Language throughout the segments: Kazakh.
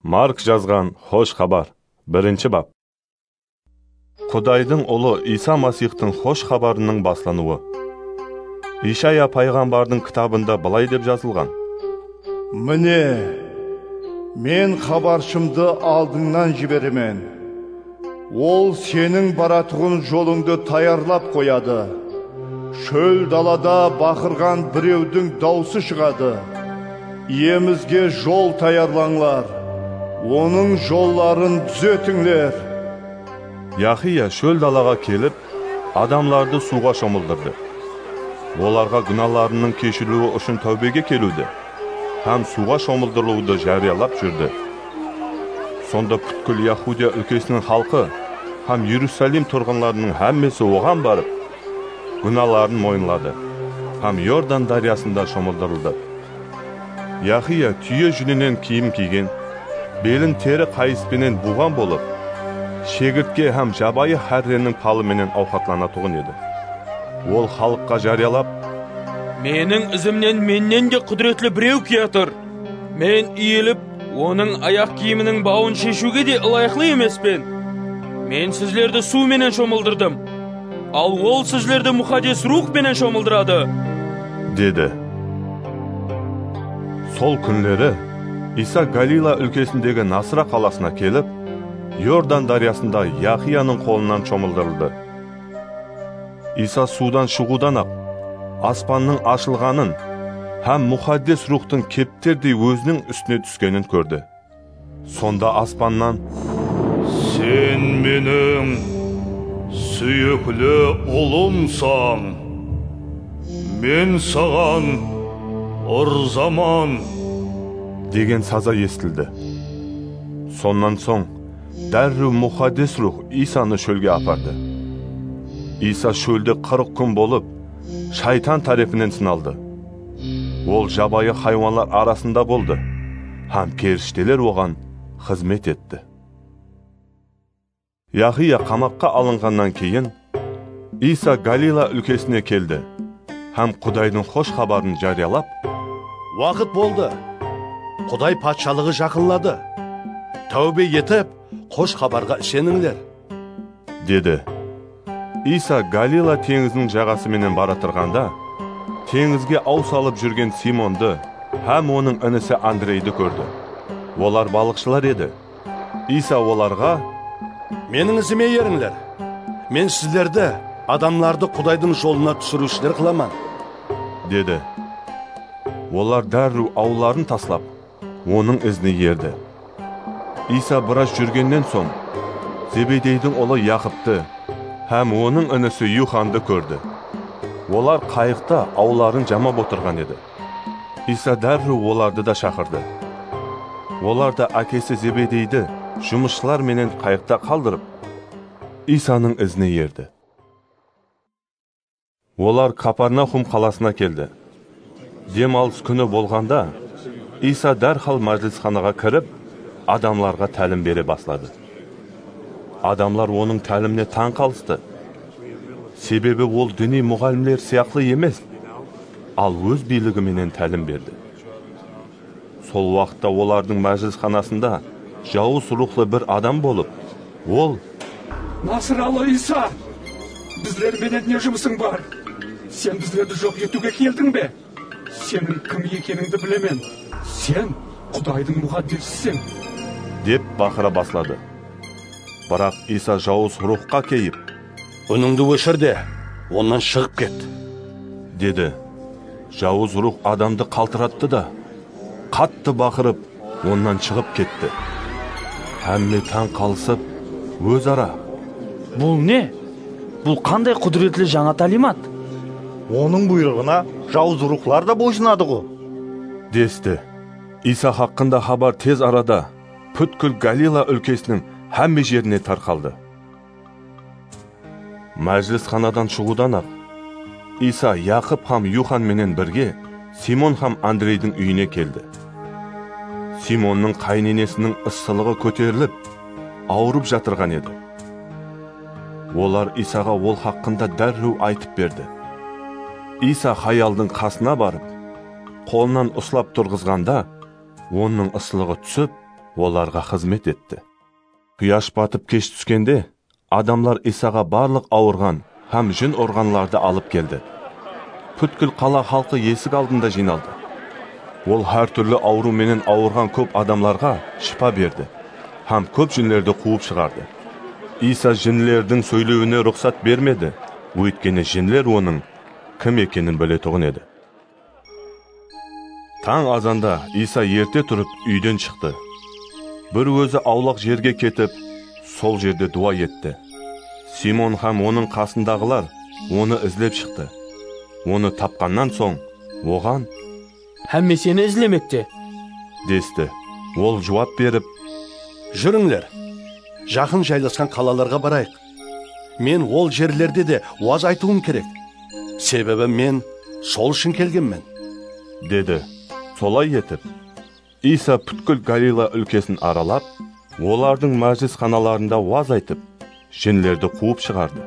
Mark жазған хош хабар, 1 бап. Құдайдың ұлы Иса Масихтың хош хабарының баслануы. Ишая пайғамбардың кітабында былай деп жазылған: Міне, мен хабаршымды алдыңнан жіберемен. Ол сенің баратығын жолыңды таярлап қояды. Шөл далада бақырған біреудің даусы шығады. Иемізге жол таярлаңлар, оның жолларын түзетіңлер. Яхия шөл далаға келіп, адамларды суға шомылдырды. Оларға күнәларының кешірілуі үшін тәубеге келуді, һәм суға шомылдырылуды жариялап жүрді. Сонда бүткіл Яһудия өлкесінің халқы һәм Иерусалим тұрғындарының һәммесі оған барып, күнәларын мойынлады, һәм Йордан дариясында шомылдырылды. Яхия түйе жүнінен киім киген, белін тері қайыспенен буған болып, шегіртке һәм жабайы хәрренің палыменен ауқатланатұғын еді. Ол халыққа жариялап: Менің ізімнен меннен де құдіретлі біреу келатыр. Мен иіліп, оның аяқ киімінің бауын шешуге де лайықлы емеспін. Мен сіздерді суменен шомылдырдым, ал ол сіздерді мұқаддес рухменен шомылдырады, деді. Сол күнлері Иса Галила өлкесіндегі Насыра қаласына келіп, Йордан дариясында Яхияның қолынан шомылдырылды. Иса судан шығудан ақ аспанның ашылғанын һәм мұқаддес рухтың кептердей өзінің үстіне түскенін көрді. Сонда аспаннан: Сен менің сүйіклі ұлымсың, мен саған ырзамын деген саза естілді. Соннан соң дәрру мұқаддес рух Исаны шөлге апарды. Иса шөлде 40 күн болып, шайтан тарапынан сыналды. Ол жабайы хайуанлар арасында болды, һәм періштелер оған қызмет етті. Яхия қамаққа алынғаннан кейін Иса Галила өлкесіне келді, һәм Құдайдың хош хабарын жариялап: Уақыт болды. Құдай патшалығы жақынлады. Тәубе етіп, хош хабарға ішеніңдер, деді. Иса Галила теңізінің жағасыменен бара тұрғанда, теңізге ау салып жүрген Симонды һәм оның інісі Андрейді көрді. Олар балықшылар еді. Иса оларға: Менің ізіме еріңдер. Мен сіздерді адамларды Құдайдың жолына түсірушілер қыламын, деді. Олар дәрру ауларын таслап, оның ізіне ерді. Иса біраз жүргеннен соң Зебедейдің ұлы Яқыпты һәм оның інісі Юханды көрді. Олар қайықта ауларын жамап отырған еді. Иса дәрру оларды да шақырды. Олар да әкесі Зебедейді жұмысшылар менен қайықта қалдырып, Исаның ізіне ерді. Олар Капернаум қаласына келді. Демалыс күні болғанда, Иса дәрхал мәжілісханаға кіріп, адамларға тәлім бере бастады. Адамлар оның тәліміне таң қалысты. Себебі ол діни мұғалімдер сияқты емес, ал өз билігіменен тәлім берді. Сол уақытта олардың мәжілісханасында жауыз рухлы бір адам болып, ол: Насыралы Иса, біздерменен не жұмысың бар? Сен біздерді жоқ етуге келдің бе? Сенің кім екеніңді білемен. Сен Құдайдың мұқаддесісің, деп бақыра баслады. Бірақ Иса жауыз рухқа кейіп: Үніңді өшір де, онан шығып кет, деді. Жауыз рух адамды қалтыратты да, қатты бақырып, онан шығып кетті. Әмме таң қалысып, өзара: Бұл не? Бұл қандай құдіретлі жаңа талимат? Оның бұйрығына жауыз рухлар да бойсынады ғой, десті. Иса хақында хабар тез арада бүткіл Галила өлкесінің һәмме жеріне тарқалды. Мәжілісханадан шығудан ақ Иса Яқып һәм Юхан менен бірге Симон һәм Андрейдің үйіне келді. Симонның қайненесінің ысылығы көтеріліп, ауырып жатырған еді. Олар Исаға ол хақында дәрру айтып берді. Иса хаялдың қасына барып, қолынан ұслап тұрғызғанда, оның ысылығы түсіп, оларға қызмет етті. Құяш батып кеш түскенде, адамлар Исаға барлық ауырған һәм жын орғанларды алып келді. Бүткіл қала халқы есік алдында жиналды. Ол һәр түрлі ауру менен ауырған көп адамларға шипа берді, һәм көп жинлерді қуып шығарды. Иса жинлердің сөйлеуіне рұқсат бермеді, өйткені жинлер оның кім екенін білетұғын еді. Таң азанда Иса ерте тұрып үйден шықты. Бір өзі аулақ жерге кетіп, сол жерде дуа етті. Симон һәм оның қасындағылар оны ізлеп шықты. Оны тапқаннан соң, оған Һәмме сені ізлемекте. десті. Ол жауап беріп, жүріңлер, жақын жайласқан қалаларға барайық. Мен ол жерлерде де уаз айтуым керек. Себебі мен сол үшін келгенмін, деді. Солай етіп, Иса бүткіл Галила өлкесін аралап, олардың мәжлісханаларында уаз айтып, жинлерді қуып шығарды.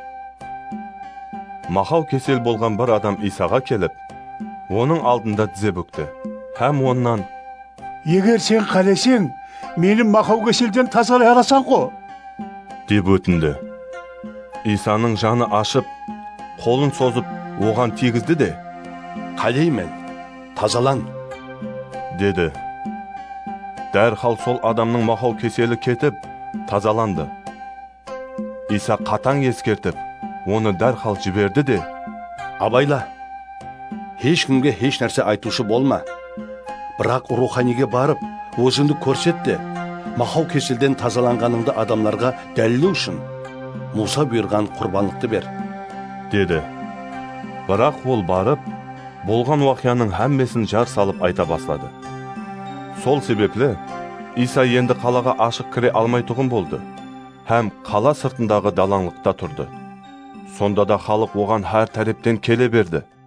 Мақау кесел болған бір адам Исаға келіп, оның алдында тізе бүкті, һәм оннан, Егер сен қалесең, менің мақау кеселден тазалай аласың ғой, деп өтінді. Исаның жаны ашып, қолын созып, оған тигізді де, қалеймін, тазалан, деді. Дәрхал сол адамның мақау кеселі кетіп, тазаланды. Иса қатаң ескертіп, оны дәрхал жіберді де, абайла, ешкімге еш нәрсе айтушы болма. Бірақ руханиге барып, өзіңді көрсетті. Мақау кеселден тазаланғаныңды адамларға дәлелдеу үшін Муса бұйырған құрбанлықты бер, деді. Бірақ ол барып, болған уақияның һәммесін жар салып айта бастады. Сол себеплі Иса енді қалаға ашық кіре алмайтұғын болды, һәм қала сыртындағы далаңлықта тұрды. Сонда да халық оған һәр тараптан келе берді.